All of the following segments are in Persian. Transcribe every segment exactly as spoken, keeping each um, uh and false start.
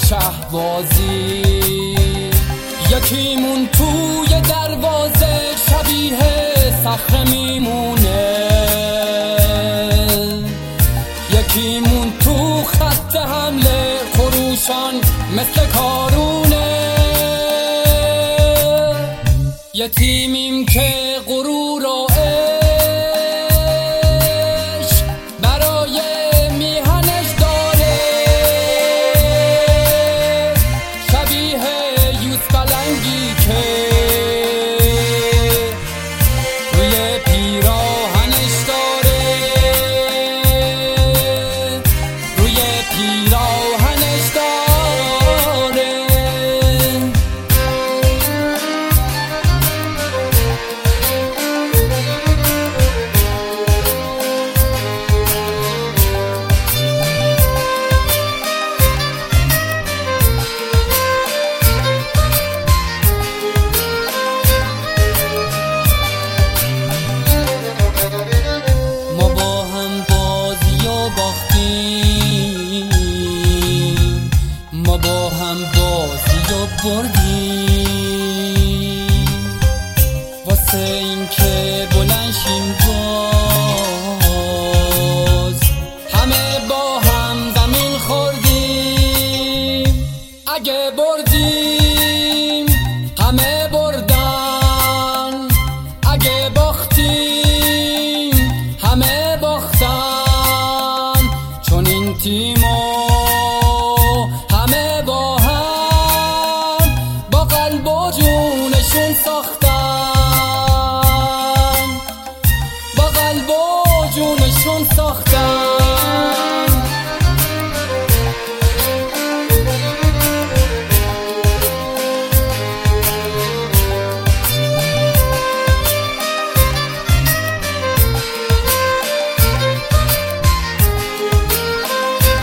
شهبازی، یکیمون توی دروازه شبیه صخره میمونه، یکیمون تو خط حمله خروشان مثل کارونه، یه تیمیم که غرور و عشق برای میهنش داره، شبیه یوز پلنگی که روی پیراهنش داره، روی پیراهنش داره. ما با هم بازی و بردیم واسه این که بلند شیم باز، همه با هم زمین خوردیم، اگه بردیم همه بردن، اگه باختیم همه باختن، چون این تیمو ساختن، با قلب و جونشون ساختن.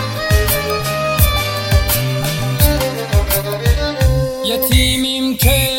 یه تیمیم که